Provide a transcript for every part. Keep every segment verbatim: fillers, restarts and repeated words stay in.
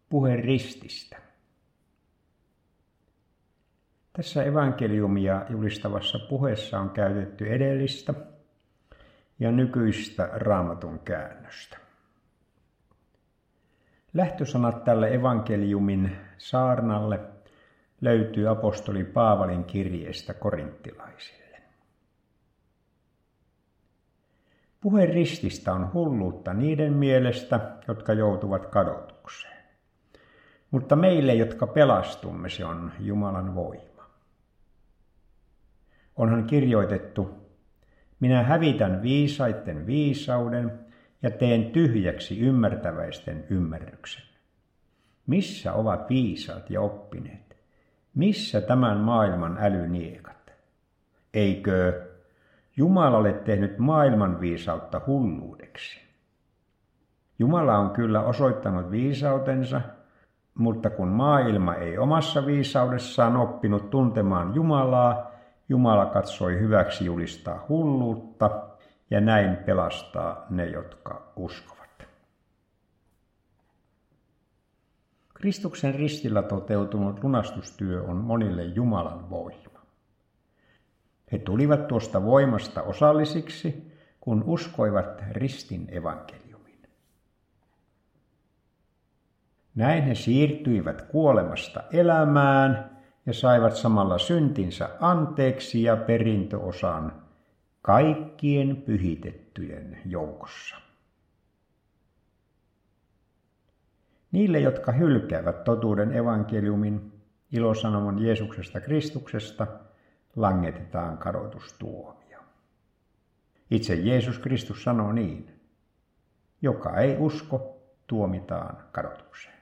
Puhe rististä. Tässä evankeliumia julistavassa puheessa on käytetty edellistä ja nykyistä Raamatun käännöstä. Lähtösanat tälle evankeliumin saarnalle löytyy apostoli Paavalin kirjeestä korinttilaisille. Puhe rististä on hulluutta niiden mielestä, jotka joutuvat kadotukseen. Mutta meille, jotka pelastumme, se on Jumalan voima. Onhan kirjoitettu, minä hävitän viisaitten viisauden ja teen tyhjäksi ymmärtäväisten ymmärryksen. Missä ovat viisaat ja oppineet? Missä tämän maailman älyniekat? Eikö Jumala ole tehnyt maailman viisautta hulluudeksi? Jumala on kyllä osoittanut viisautensa, mutta kun maailma ei omassa viisaudessaan oppinut tuntemaan Jumalaa, Jumala katsoi hyväksi julistaa hulluutta ja näin pelastaa ne, jotka uskovat. Kristuksen ristillä toteutunut lunastustyö on monille Jumalan voima. He tulivat tuosta voimasta osallisiksi, kun uskoivat ristin evankeliumin. Näin he siirtyivät kuolemasta elämään ja saivat samalla syntinsä anteeksi ja perintöosan kaikkien pyhitettyjen joukossa. Niille, jotka hylkäävät totuuden evankeliumin, ilosanoman Jeesuksesta Kristuksesta, langetetaan kadotustuomio. Itse Jeesus Kristus sanoo niin, joka ei usko, tuomitaan kadotukseen.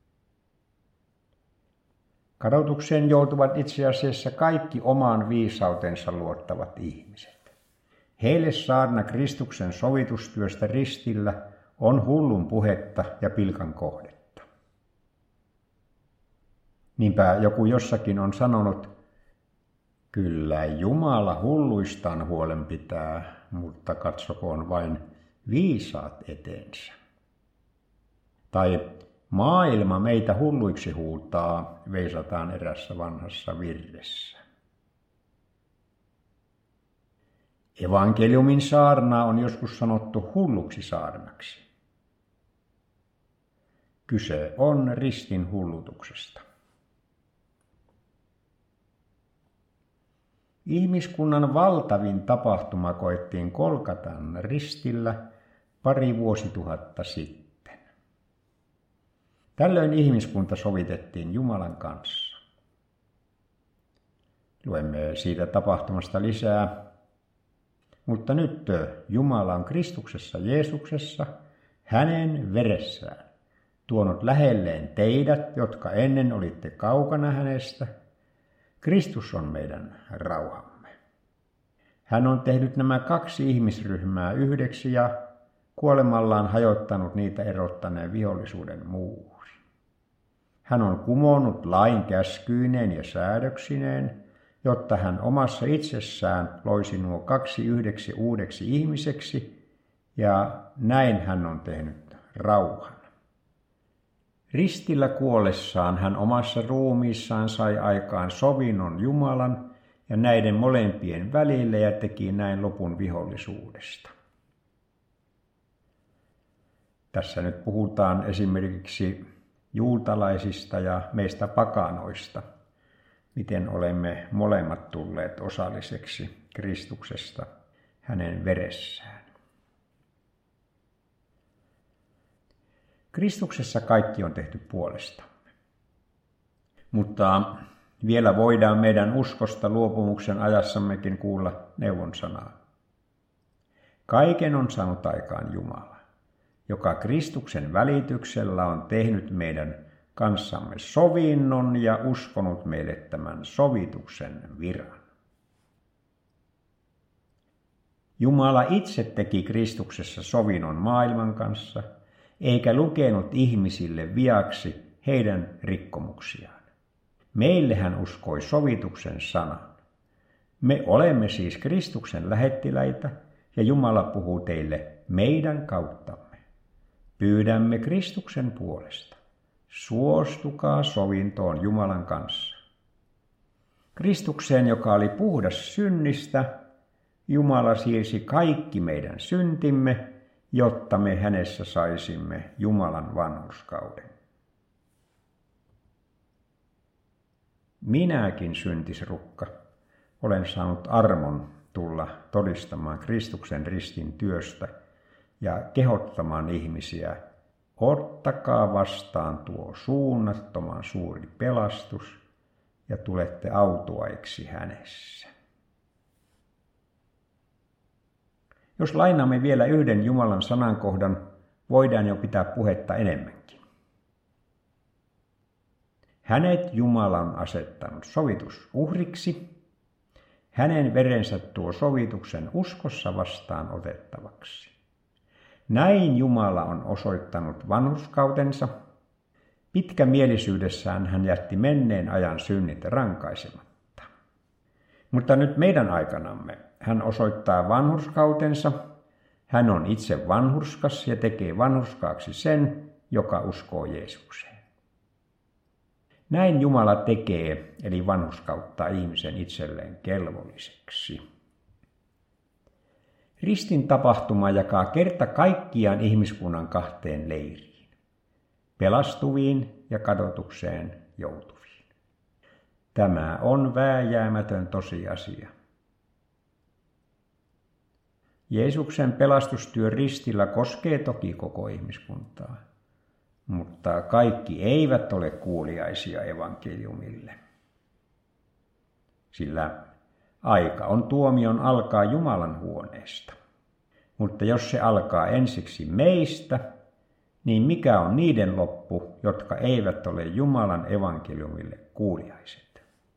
Kadotukseen joutuvat itse asiassa kaikki omaan viisautensa luottavat ihmiset. Heille saarna Kristuksen sovitustyöstä ristillä on hullun puhetta ja pilkan kohdetta. Niinpä joku jossakin on sanonut, kyllä Jumala hulluistaan huolen pitää, mutta katsokoon vain viisaat eteensä. Tai maailma meitä hulluiksi huutaa, veisataan erässä vanhassa virressä. Evankeliumin saarnaa on joskus sanottu hulluksi saarnaksi. Kyse on ristin hullutuksesta. Ihmiskunnan valtavin tapahtuma koettiin Golgatan ristillä pari vuosituhatta sitten. Tällöin ihmiskunta sovitettiin Jumalan kanssa. Luemme siitä tapahtumasta lisää. Mutta nyt Jumala on Kristuksessa Jeesuksessa, hänen veressään, tuonut lähelleen teidät, jotka ennen olitte kaukana hänestä. Kristus on meidän rauhamme. Hän on tehnyt nämä kaksi ihmisryhmää yhdeksi ja kuolemallaan hajottanut niitä erottaneen vihollisuuden muurin. Hän on kumonnut lain käskyineen ja säädöksineen, jotta hän omassa itsessään loisi nuo kaksi yhdeksi uudeksi ihmiseksi, ja näin hän on tehnyt rauhan. Ristillä kuollessaan hän omassa ruumiissaan sai aikaan sovinnon Jumalan ja näiden molempien välille ja teki näin lopun vihollisuudesta. Tässä nyt puhutaan esimerkiksi juutalaisista ja meistä pakanoista, miten olemme molemmat tulleet osalliseksi Kristuksesta hänen veressään. Kristuksessa kaikki on tehty puolestamme. Mutta vielä voidaan meidän uskosta luopumuksen ajassammekin kuulla neuvon sanaa. Kaiken on saanut aikaan Jumala, joka Kristuksen välityksellä on tehnyt meidän kanssamme sovinnon ja uskonut meille tämän sovituksen viran. Jumala itse teki Kristuksessa sovinnon maailman kanssa, eikä lukenut ihmisille viaksi heidän rikkomuksiaan. Meille hän uskoi sovituksen sanan. Me olemme siis Kristuksen lähettiläitä, ja Jumala puhuu teille meidän kauttamme. Pyydämme Kristuksen puolesta. suostukaa sovintoon Jumalan kanssa. Kristukseen, joka oli puhdas synnistä, Jumala siirsi kaikki meidän syntimme, jotta me hänessä saisimme Jumalan vanhurskauden. Minäkin, syntisrukka, olen saanut armon tulla todistamaan Kristuksen ristin työstä ja kehottamaan ihmisiä, ottakaa vastaan tuo suunnattoman suuri pelastus ja tulette autuaiksi hänessä. Jos lainaamme vielä yhden Jumalan sanankohdan, voidaan jo pitää puhetta enemmänkin. Hänet Jumala on asettanut sovitusuhriksi. Hänen verensä tuo sovituksen uskossa vastaan otettavaksi. Näin Jumala on osoittanut vanhurskautensa. Pitkämielisyydessään hän jätti menneen ajan synnit rankaisematta. Mutta nyt meidän aikanamme hän osoittaa vanhurskautensa. Hän on itse vanhurskas ja tekee vanhurskaaksi sen, joka uskoo Jeesukseen. Näin Jumala tekee, eli vanhurskauttaa ihmisen itselleen kelvolliseksi. Ristin tapahtuma jakaa kerta kaikkiaan ihmiskunnan kahteen leiriin, pelastuviin ja kadotukseen joutuviin. Tämä on vääjäämätön tosiasia. Jeesuksen pelastustyö ristillä koskee toki koko ihmiskuntaa, mutta kaikki eivät ole kuuliaisia evankeliumille. Sillä aika on tuomion alkaa Jumalan huoneesta. Mutta jos se alkaa ensiksi meistä, niin mikä on niiden loppu, jotka eivät ole Jumalan evankeliumille kuuliaiset?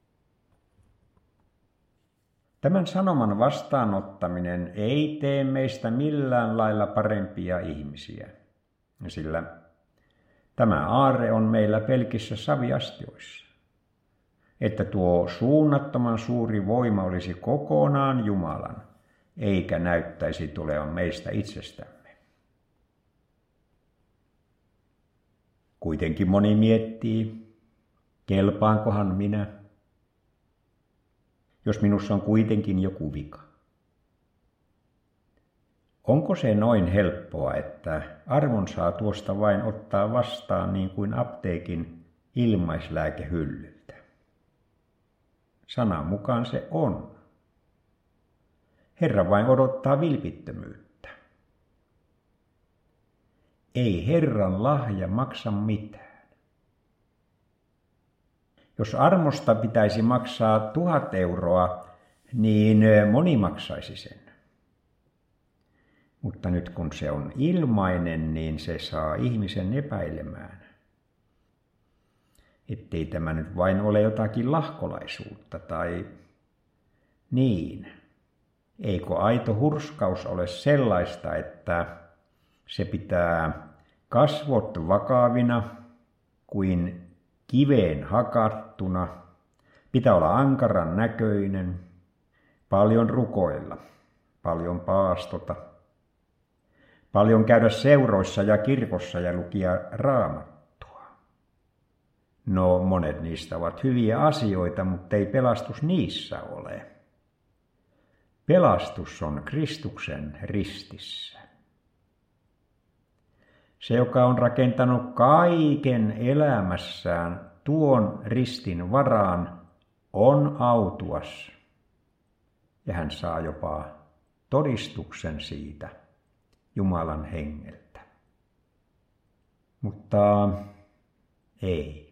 Tämän sanoman vastaanottaminen ei tee meistä millään lailla parempia ihmisiä, sillä tämä aarre on meillä pelkissä saviastioissa, että tuo suunnattoman suuri voima olisi kokonaan Jumalan, eikä näyttäisi tulevan meistä itsestämme. Kuitenkin moni miettii, kelpaankohan minä, jos minussa on kuitenkin joku vika. Onko se noin helppoa, että armon saa tuosta vain ottaa vastaan niin kuin apteekin ilmaislääkehyllyltä? Sanan mukaan se on. Herra vain odottaa vilpittömyyttä. Ei Herran lahja maksa mitään. Jos armosta pitäisi maksaa tuhat euroa, niin moni maksaisi sen. Mutta nyt kun se on ilmainen, niin se saa ihmisen epäilemään. Ettei tämä nyt vain ole jotakin lahkolaisuutta tai niin. Eikö aito hurskaus ole sellaista, että se pitää kasvot vakavina kuin kiveen hakattuna, pitää olla ankaran näköinen, paljon rukoilla, paljon paastota, paljon käydä seuroissa ja kirkossa ja lukia raamattua. No, monet niistä ovat hyviä asioita, mutta ei pelastus niissä ole. Pelastus on Kristuksen ristissä. Se, joka on rakentanut kaiken elämässään tuon ristin varaan, on autuas. Ja hän saa jopa todistuksen siitä Jumalan hengeltä. Mutta ei.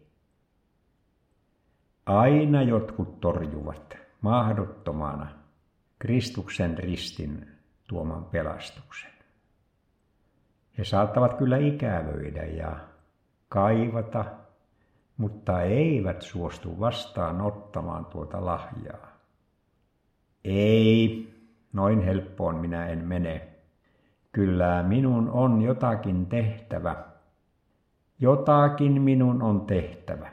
Aina jotkut torjuvat mahdottomana Kristuksen ristin tuoman pelastuksen. He saattavat kyllä ikävöidä ja kaivata, mutta eivät suostu vastaanottamaan tuota lahjaa. Ei, noin helppoon minä en mene. Kyllä minun on jotakin tehtävä. Jotakin minun on tehtävä.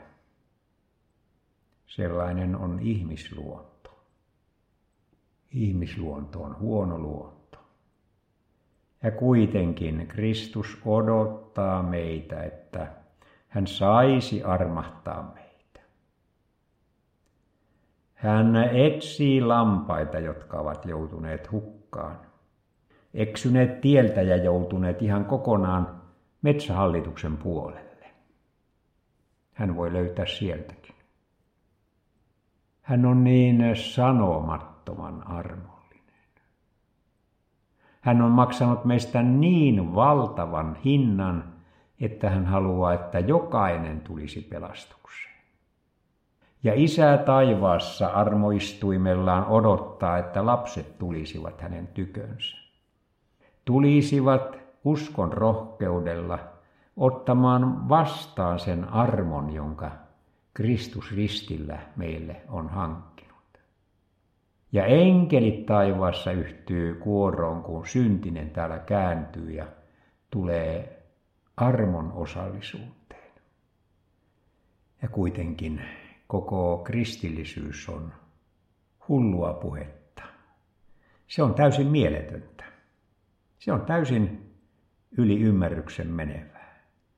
Sellainen on ihmisluonto. Ihmisluonto on huono luonto. Ja kuitenkin Kristus odottaa meitä, että hän saisi armahtaa meitä. Hän etsii lampaita, jotka ovat joutuneet hukkaan, eksyneet tieltä ja joutuneet ihan kokonaan metsähallituksen puolelle. Hän voi löytää sieltäkin. Hän on niin sanomattoman armollinen. Hän on maksanut meistä niin valtavan hinnan, että hän haluaa, että jokainen tulisi pelastukseen. Ja Isä taivaassa armoistuimellaan odottaa, että lapset tulisivat hänen tykönsä. Tulisivat uskon rohkeudella ottamaan vastaan sen armon, jonka Kristus ristillä meille on hankkinut. Ja enkelit taivaassa yhtyy kuoroon, kun syntinen täällä kääntyy ja tulee armon osallisuuteen. Ja kuitenkin koko kristillisyys on hullua puhetta. Se on täysin mieletöntä. Se on täysin yli ymmärryksen menevää.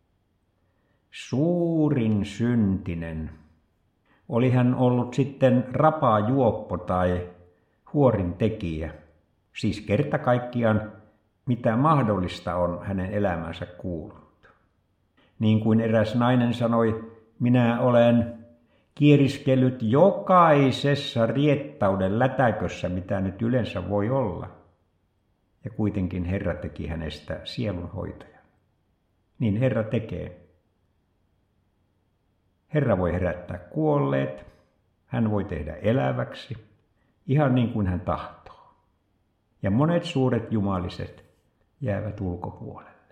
Suurin syntinen, oli hän ollut sitten rapajuoppo tai huorin tekijä, siis kerta kaikkiaan mitä mahdollista on hänen elämänsä kuulunut. Niin kuin eräs nainen sanoi, minä olen kieriskellyt jokaisessa riettauden lätäkössä, mitä nyt yleensä voi olla. Ja kuitenkin Herra teki hänestä sielunhoitajan. Niin Herra tekee. Herra voi herättää kuolleet, hän voi tehdä eläväksi, ihan niin kuin hän tahtoo. Ja monet suuret jumaliset jäävät ulkopuolelle.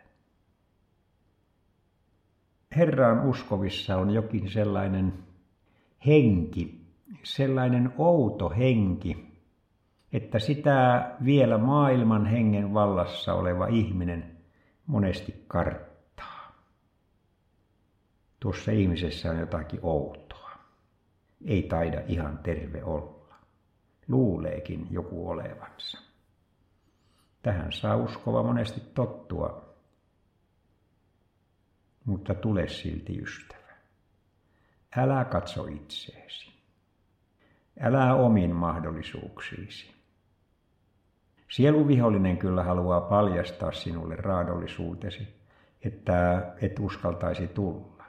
Herraan uskovissa on jokin sellainen henki, sellainen outo henki, että sitä vielä maailman hengen vallassa oleva ihminen monesti karttaa. Tuossa ihmisessä on jotakin outoa. Ei taida ihan terve olla. Luuleekin joku olevansa. Tähän saa uskova monesti tottua, mutta tule silti ystävä. Älä katso itseesi. Älä omiin mahdollisuuksiisi. Sieluvihollinen kyllä haluaa paljastaa sinulle raadollisuutesi, että et uskaltaisi tulla.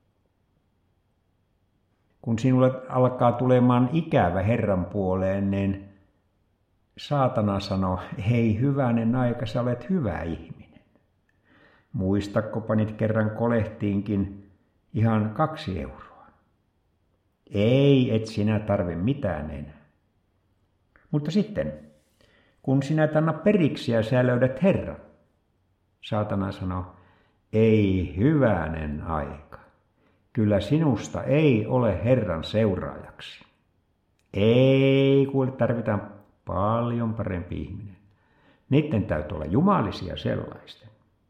Kun sinulle alkaa tulemaan ikävä Herran puoleen, niin saatana sanoo, hei hyvänen aika, sä olet hyvä ihminen. Muistakko panit kerran kolehtiinkin ihan kaksi euroa. Ei, et sinä tarvi mitään enää. Mutta sitten, kun sinä et anna periksi ja sä löydät Herran, saatana sanoo, ei hyvänen aika. Kyllä sinusta ei ole Herran seuraajaksi. Ei, kuule, tarvitaan paljon parempi ihminen. Niiden täytyy olla jumalisia sellaisten.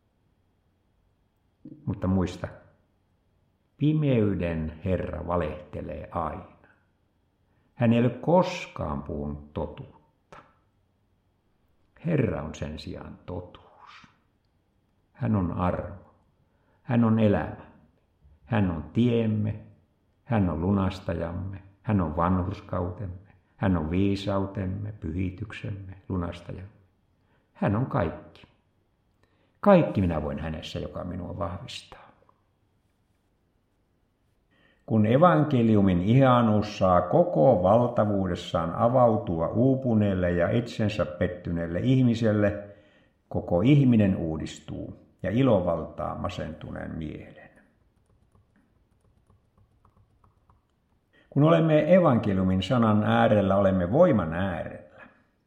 Mutta muista, pimeyden Herra valehtelee aina. Hän ei ole koskaan puhunut totuutta. Herra on sen sijaan totuus. Hän on armo. Hän on elämä. Hän on tiemme. Hän on lunastajamme. Hän on vanhurskautemme. Hän on viisautemme, pyhityksemme, lunastajamme. Hän on kaikki. Kaikki minä voin hänessä, joka minua vahvistaa. Kun evankeliumin ihanuus saa koko valtavuudessaan avautua uupuneelle ja itsensä pettyneelle ihmiselle, koko ihminen uudistuu ja ilo valtaa masentuneen mielen. Kun olemme evankeliumin sanan äärellä, olemme voiman äärellä.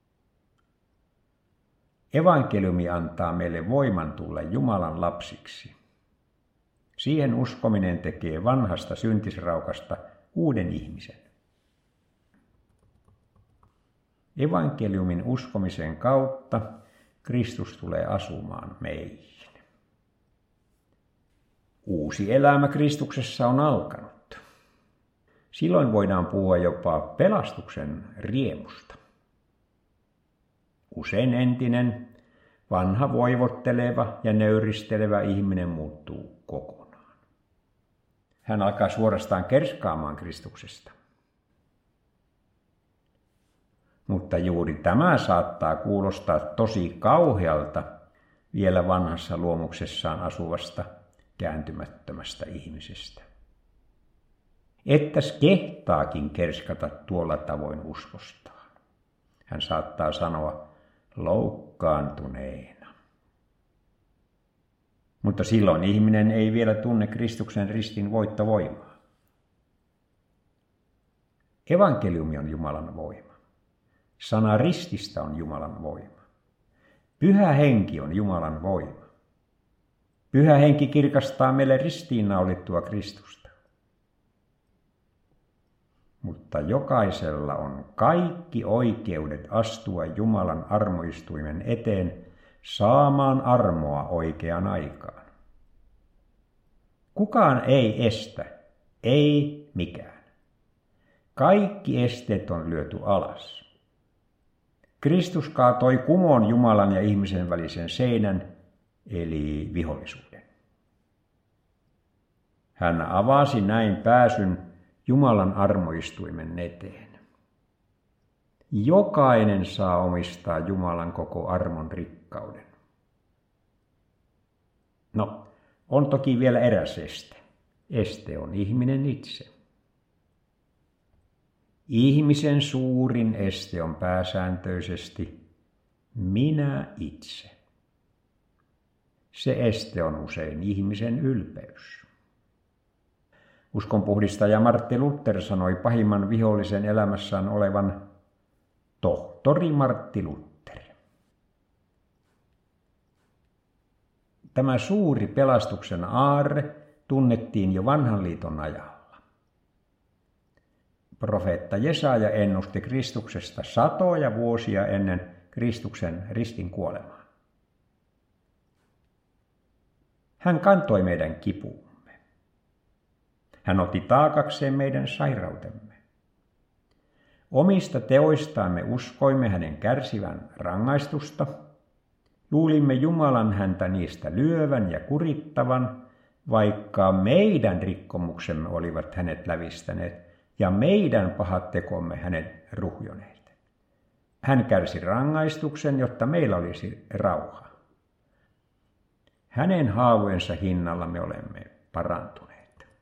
Evankeliumi antaa meille voiman tulla Jumalan lapsiksi. Siihen uskominen tekee vanhasta syntisraukasta uuden ihmisen. Evankeliumin uskomisen kautta Kristus tulee asumaan meihin. Uusi elämä Kristuksessa on alkanut. Silloin voidaan puhua jopa pelastuksen riemusta. Usein entinen, vanha voivotteleva ja nöyristelevä ihminen muuttuu kokonaan. hän alkaa suorastaan kerskaamaan Kristuksesta. Mutta juuri tämä saattaa kuulostaa tosi kauhealta vielä vanhassa luomuksessaan asuvasta kääntymättömästä ihmisestä. Ettäs kehtaakin kerskata tuolla tavoin uskostaan. Hän saattaa sanoa loukkaantuneena. Mutta silloin ihminen ei vielä tunne Kristuksen ristin voittovoimaa. Evankeliumi on Jumalan voima. Sana rististä on Jumalan voima. Pyhä henki on Jumalan voima. Pyhä henki kirkastaa meille ristiinnaulittua Kristusta. Mutta jokaisella on kaikki oikeudet astua Jumalan armoistuimen eteen saamaan armoa oikeaan aikaan. Kukaan ei estä, ei mikään. Kaikki esteet on lyöty alas. Kristus kaatoi kumoon Jumalan ja ihmisen välisen seinän, eli vihollisuuden. Hän avasi näin pääsyn Jumalan armoistuimen eteen. Jokainen saa omistaa Jumalan koko armon rikkauden. No, on toki vielä eräs este. Este on ihminen itse. Ihmisen suurin este on pääsääntöisesti minä itse. Se este on usein ihmisen ylpeys. Uskonpuhdistaja Martti Luther sanoi pahimman vihollisen elämässään olevan tohtori Martti Luther. Tämä suuri pelastuksen aarre tunnettiin jo vanhan liiton ajalla. Profeetta Jesaja ennusti Kristuksesta satoja vuosia ennen Kristuksen ristin kuolemaa. Hän kantoi meidän kipuumme. Hän otti taakakseen meidän sairautemme. Omista teoistamme uskoimme hänen kärsivän rangaistusta. Luulimme Jumalan häntä niistä lyövän ja kurittavan, vaikka meidän rikkomuksemme olivat hänet lävistäneet ja meidän pahat tekomme hänet ruhjoneet. Hän kärsi rangaistuksen, jotta meillä olisi rauha. Hänen haavojensa hinnalla me olemme parantuneet.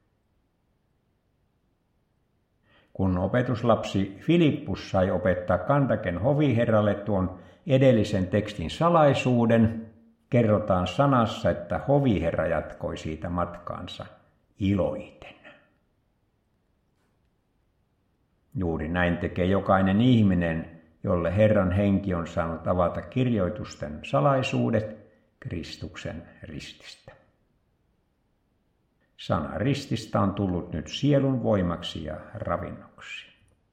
Kun opetuslapsi Filippus sai opettaa Kandaken hoviherralle tuon edellisen tekstin salaisuuden, kerrotaan sanassa, että hoviherra jatkoi siitä matkaansa iloiten. Juuri näin tekee jokainen ihminen, jolle Herran henki on saanut avata kirjoitusten salaisuudet Kristuksen rististä. Sana rististä on tullut nyt sielun voimaksi ja ravinnoksi.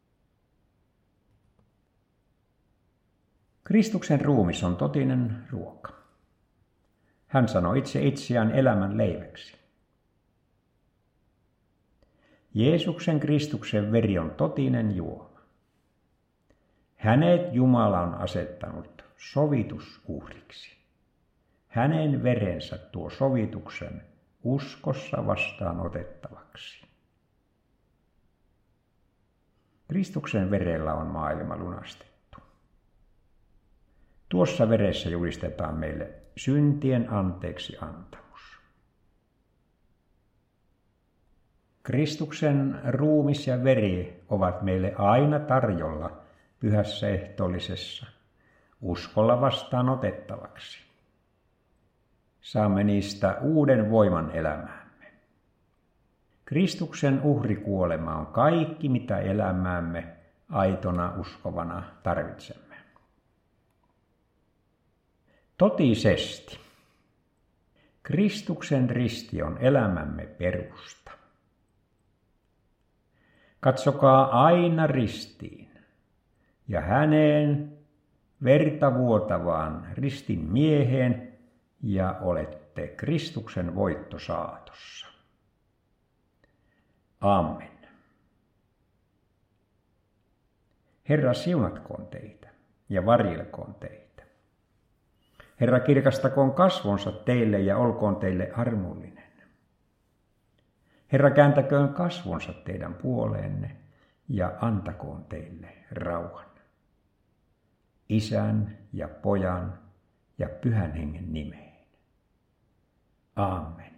Kristuksen ruumis on totinen ruoka. Hän sanoi itse itseään elämän leiväksi. Jeesuksen Kristuksen veri on totinen juoma. Hänet Jumala on asettanut sovitusuhriksi. Hänen verensä tuo sovituksen uskossa vastaan otettavaksi. Kristuksen verellä on maailma lunastettu. Tuossa veressä julistetaan meille syntien anteeksi antamus. Kristuksen ruumis ja veri ovat meille aina tarjolla pyhässä ehtoollisessa uskolla vastaan otettavaksi. Saamme niistä uuden voiman elämäämme. Kristuksen uhrikuolema on kaikki, mitä elämäämme aitona uskovana tarvitsemme. Totisesti. Kristuksen risti on elämämme perusta. Katsokaa aina ristiin ja häneen verta vuotavaan ristin mieheen ja olette Kristuksen voittosaatossa. Amen. Herra, siunatkoon teitä ja varjelkoon teitä. Herra, kirkastakoon kasvonsa teille ja olkoon teille armollinen. Herra kääntäköön kasvonsa teidän puoleenne ja antakoon teille rauhan. Isän ja Pojan ja Pyhän Hengen nimeen. Aamen.